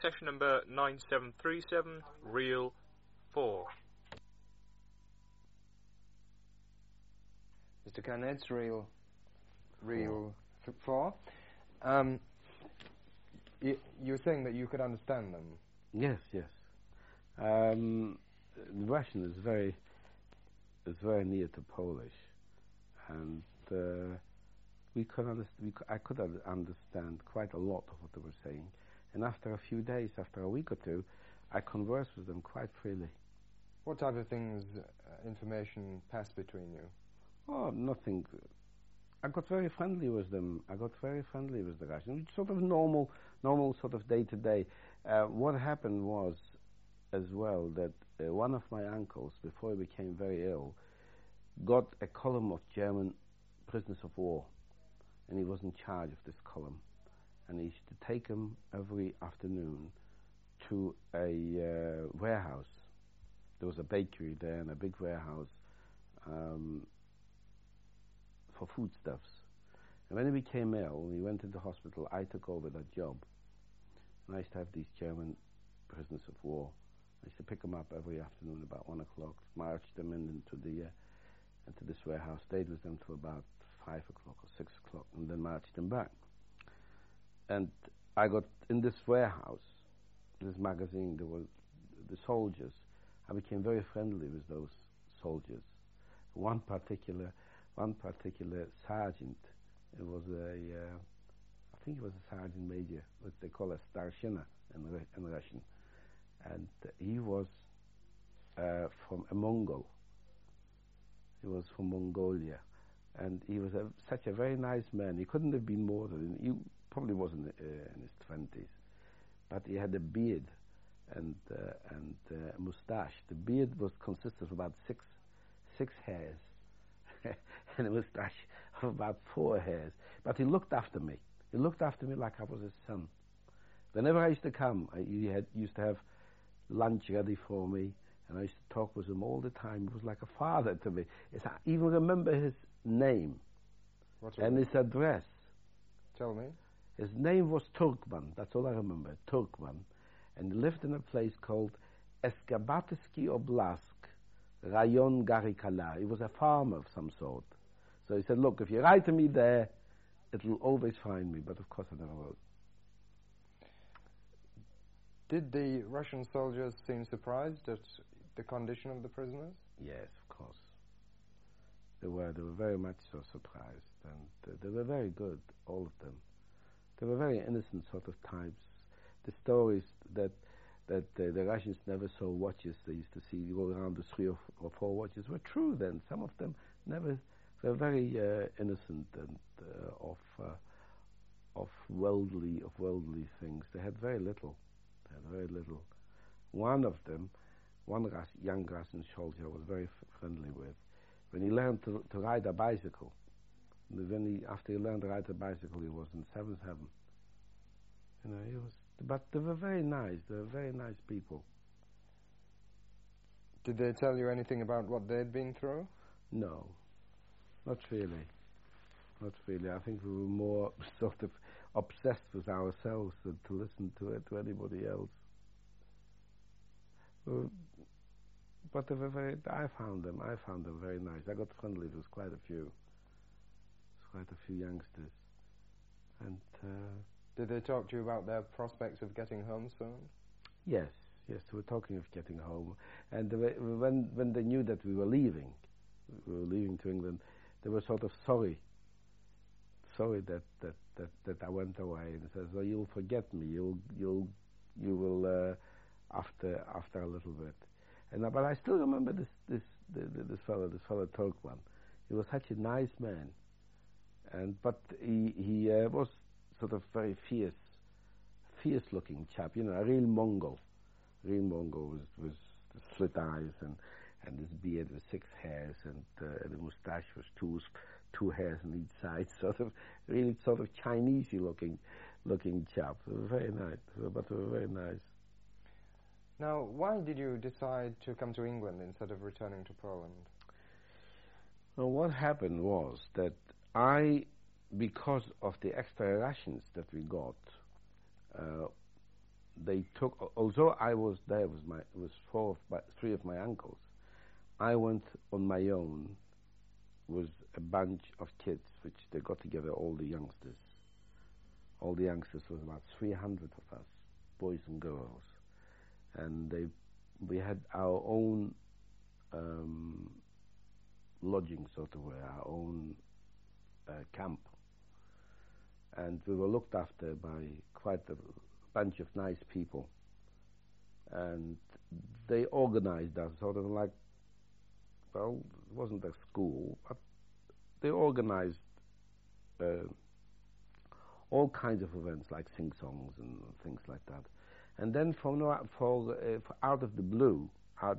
session number 9737, reel 4. Mr. Canet's reel 4. You're saying that you could understand them? Yes. Russian is very near to Polish, and I could understand quite a lot of what they were saying. And after a few days, after a week or two, I conversed with them quite freely. What type of things, information passed between you? Oh, nothing. I got very friendly with them. I got very friendly with the Russians. Sort of normal sort of day-to-day. What happened was, as well, that one of my uncles, before he became very ill, got a column of German prisoners of war, and he was in charge of this column. And he used to take them every afternoon to a warehouse. There was a bakery there and a big warehouse for foodstuffs. And when he became ill, he went into hospital, I took over that job. And I used to have these German prisoners of war. I used to pick them up every afternoon about 1 o'clock, march them into this warehouse, stayed with them till about 5 o'clock or 6 o'clock, and then marched them back. And I got in this warehouse, this magazine, there were the soldiers. I became very friendly with those soldiers. One particular sergeant, it was I think he was a sergeant major, what they call a starshina in Russian. And he was from a Mongol. He was from Mongolia. And he was such a very nice man. He couldn't have been more than, he probably wasn't in his 20s. But he had a beard and a mustache. The beard consisted of about six hairs. And a mustache of about 4 hairs. But he looked after me. He looked after me like I was his son. Whenever I used to come, he used to have lunch ready for me, and I used to talk with him all the time. He was like a father to me. I even remember his name and his address. Tell me. His name was Turkman. That's all I remember, Turkman. And he lived in a place called Eskabatisky Oblast, Rayon Garikala. He was a farmer of some sort. So he said, look, if you write to me there, it'll always find me. But of course I never wrote. Did the Russian soldiers seem surprised at the condition of the prisoners? Yes, of course. They were very much so surprised. And they were very good, all of them. They were very innocent sort of types. The stories that the Russians never saw watches they used to see go around the 3 or 4 watches were true then. Some of them never. They were very innocent and of worldly things. They had very little. One of them, young Russian soldier, I was very friendly with. When he learned to ride a bicycle, after he learned to ride a bicycle, he was in 7th heaven. You know, he was. But they were very nice. They were very nice people. Did they tell you anything about what they'd been through? No, not really. Not really. I think we were more sort of obsessed with ourselves than to listen to anybody else. But they were I found them very nice. I got friendly with quite a few youngsters. And did they talk to you about their prospects of getting home soon? Yes, they were talking of getting home. And when they knew that we were leaving to England, they were sort of sorry that I went away, and says, "Well, you'll forget me. You will after a little bit." But I still remember this fellow Turkman. He was such a nice man, but he was sort of very fierce looking chap. You know, a real Mongol with slit eyes and his beard with 6 hairs, and the moustache was 2 hairs on each side, sort of Chinese-y looking chap. They were very nice, but they were very nice. Now, why did you decide to come to England instead of returning to Poland? Well, what happened was that because of the extra rations that we got, they took. Although I was there, was three of my uncles. I went on my own with a bunch of kids, which they got together, all the youngsters. All the youngsters was about 300 of us, boys and girls, and we had our own lodging, sort of way, our own camp, and we were looked after by quite a bunch of nice people, and they organized us sort of like, well, it wasn't a school, but they organized all kinds of events like sing-songs and things like that. And then for out of the blue,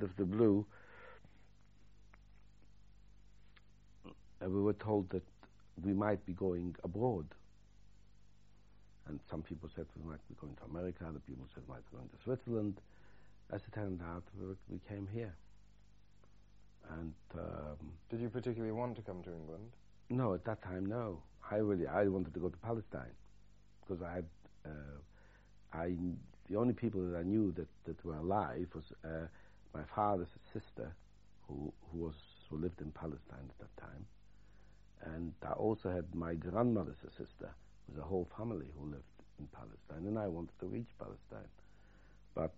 we were told that we might be going abroad. And some people said we might be going to America, other people said we might be going to Switzerland. As it turned out, we came here. And did you particularly want to come to England? No, at that time, no. I wanted to go to Palestine because the only people that I knew that were alive was my father's sister, who lived in Palestine at that time, and I also had my grandmother's sister, with a whole family who lived in Palestine, and I wanted to reach Palestine, but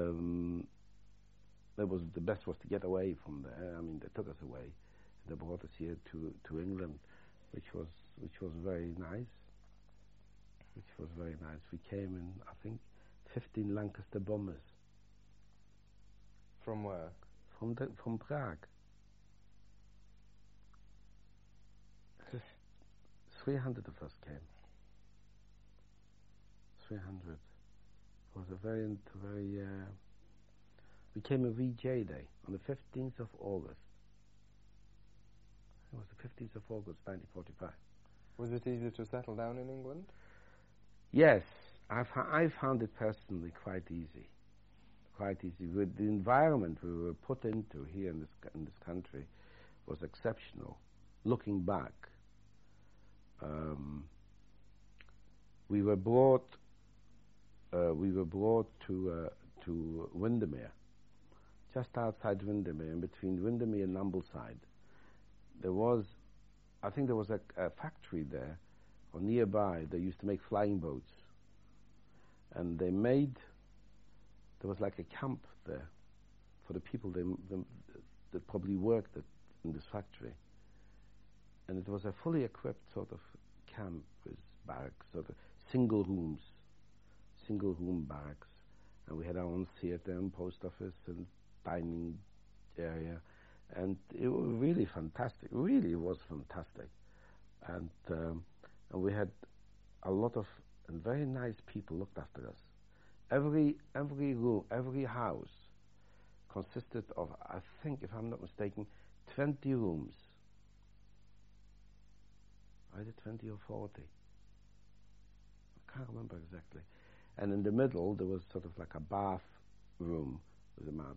the best was to get away from there. I mean, they took us away. They brought us here to England, which was very nice. We came in, I think, 15 Lancaster bombers. From where? From Prague. 300 of us came. 300. It was a very. We came a VJ Day on the 15th of August. It was the 15th of August, 1945. Was it easy to settle down in England? Yes, I found it personally quite easy. With the environment we were put into here in this country was exceptional. Looking back, we were brought to Windermere, just outside Windermere, in between Windermere and Ambleside. I think there was a factory there, or nearby. They used to make flying boats, and there was like a camp there for the people that probably worked in this factory, and it was a fully equipped sort of camp with barracks, sort of single room barracks, and we had our own theater and post office and dining area. And it was really fantastic. Really, it was fantastic, and we had a lot of very nice people looked after us. Every room, every house consisted of, I think, if I'm not mistaken, 20 rooms. Either 20 or 40. I can't remember exactly. And in the middle, there was sort of like a bath room with about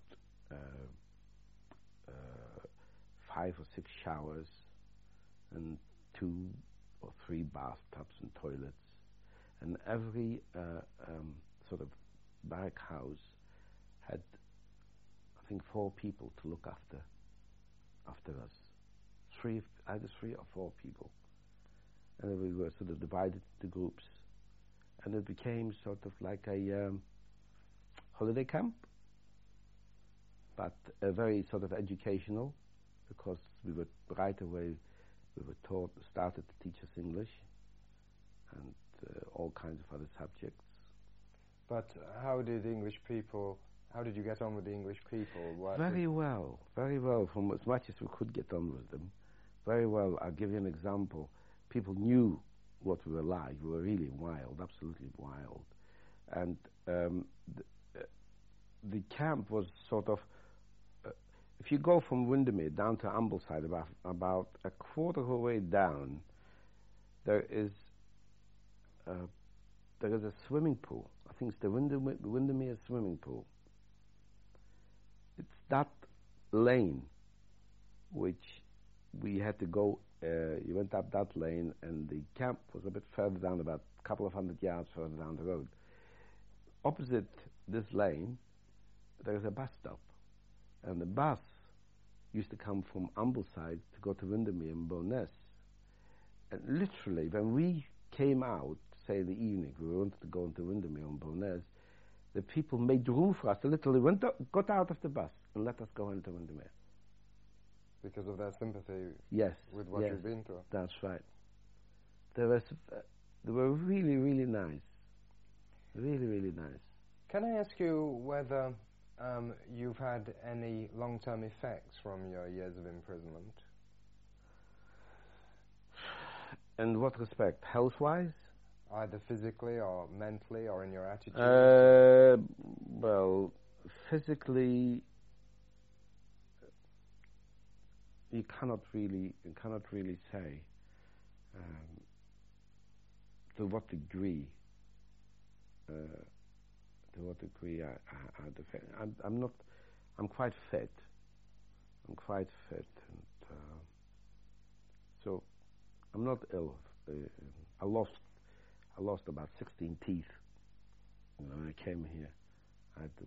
5 or 6 showers and 2 or 3 bathtubs and toilets. And every sort of barrack house had, I think, 4 people to look after us. Either 3 or 4 people. And then we were sort of divided into groups. And it became sort of like a holiday camp, but very sort of educational, because right away we were started to teach us English and all kinds of other subjects. But how did you get on with the English people? Very well, from as much as we could get on with them. Very well. I'll give you an example. People knew what we were like. We were really wild, absolutely wild. And the camp was sort of, if you go from Windermere down to Ambleside, about a quarter of a way down, there is a swimming pool. I think it's the Windermere swimming pool. It's that lane which we had to go. You went up that lane, and the camp was a bit further down, about a couple of 100 yards further down the road. opposite this lane, there is a bus stop. And the bus used to come from Ambleside to go to Windermere and Bowness. And literally, when we came out, say in the evening, we wanted to go into Windermere and Bowness, the people made room for us. They literally got out of the bus and let us go into Windermere. Because of their sympathy Yes, with what you've been through. That's right. They were really, really nice. Really, really nice. Can I ask you whether you've had any long-term effects from your years of imprisonment? In what respect? Health-wise? Either physically or mentally or in your attitude? Well, physically, you cannot really say to what degree. I'm quite fit. And so I'm not ill. I lost about 16 teeth when I came here. I had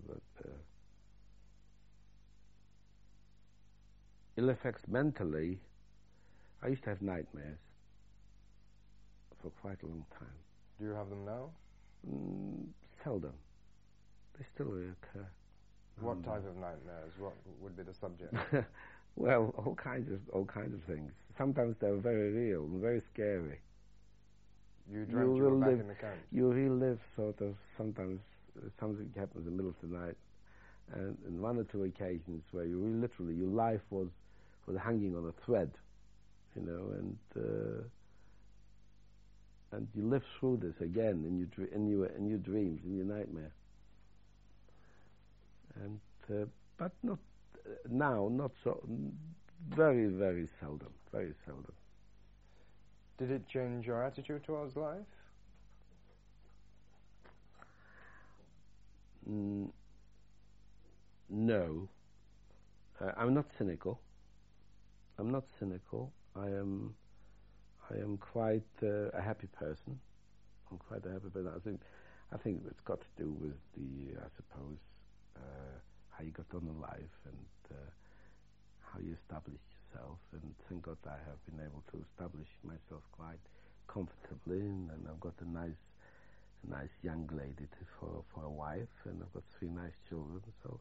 ill effects mentally. I used to have nightmares for quite a long time. Do you have them now? Seldom. They still reoccur. What type of nightmares? What would be the subject? Well, all kinds of things. Sometimes they're very real and very scary. You dreamt you were back in the camp? You relive sort of sometimes something happens in the middle of the night, and in one or two occasions where you really literally your life was hanging on a thread, and you live through this again in your dreams, in your nightmare. And but not now, not so. Very, very seldom. Very seldom. Did it change your attitude towards life? No. I'm not cynical. I am quite a happy person. I think it's got to do with I suppose, how you got on in life and how you established yourself. And thank God I have been able to establish myself quite comfortably. And I've got a nice young lady for a wife, and I've got 3 nice children. So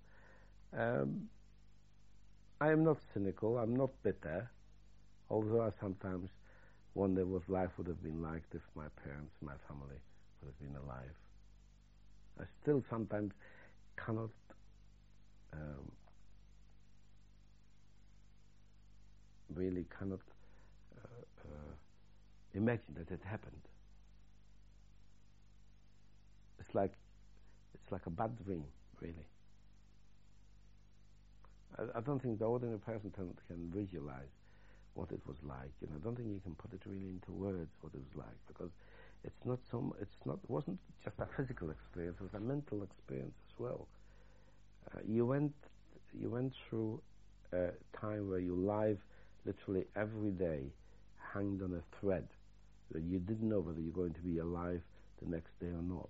I am not cynical. I'm not bitter. Although I sometimes wonder what life would have been like if my parents, my family would have been alive. I still sometimes cannot really cannot imagine that it happened. It's like a bad dream, really. I don't think the ordinary person can visualize what it was like. I don't think you can put it really into words what it was like, because it wasn't just a physical experience, it was a mental experience as well. You went through a time where your life literally every day hanged on a thread, that you didn't know whether you're going to be alive the next day or not.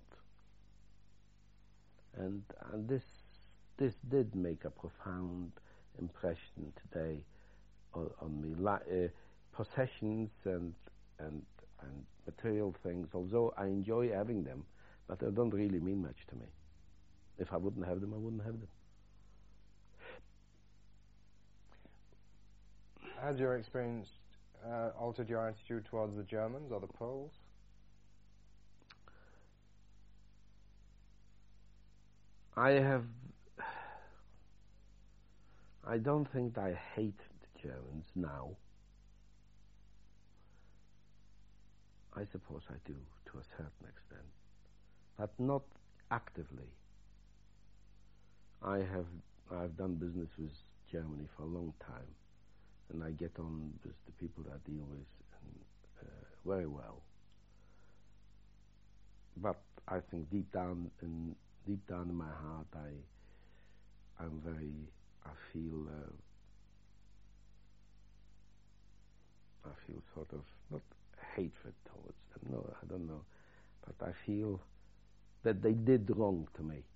And this did make a profound impression today on me. Possessions and material things, although I enjoy having them, but they don't really mean much to me. If I wouldn't have them, I wouldn't have them. Has your experience altered your attitude towards the Germans or the Poles? I don't think I hate the Germans now. I suppose I do, to a certain extent, but not actively. I've done business with Germany for a long time, and I get on with the people that I deal with very well. But I think deep down in my heart, I feel sort of not hatred towards them. No, I don't know, but I feel that they did wrong to me.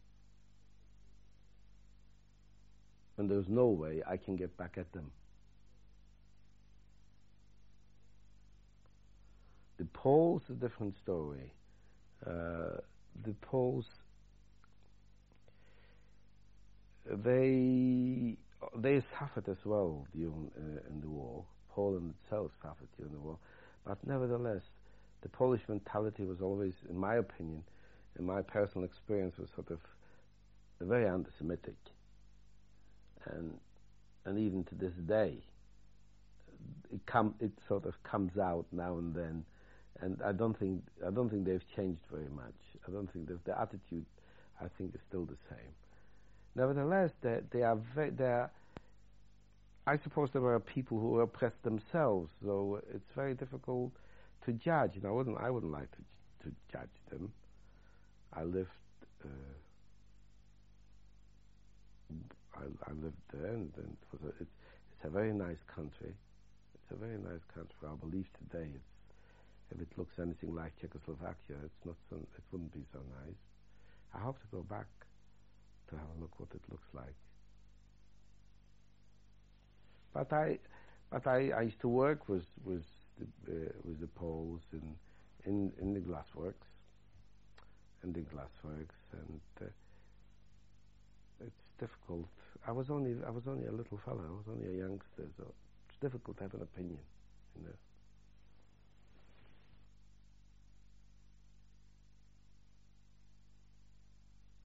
And there's no way I can get back at them. The Poles, a different story. The Poles, they suffered as well during in the war. Poland itself suffered during the war, but nevertheless, the Polish mentality was always, in my opinion, in my personal experience, was sort of very anti-Semitic, and even to this day, it sort of comes out now and then, and I don't think they've changed very much. I don't think the attitude, I think, is still the same. Nevertheless, they are. I suppose there were people who were oppressed themselves, so it's very difficult to judge. And I wouldn't like to judge them. I lived there, and it's a very nice country. It's a very nice country. I believe today, if it looks anything like Czechoslovakia, it wouldn't be so nice. I hope to go back to have a look what it looks like. But I used to work with the Poles in the glassworks, and it's difficult. I was only a little fellow. I was only a youngster, so it's difficult to have an opinion, you know.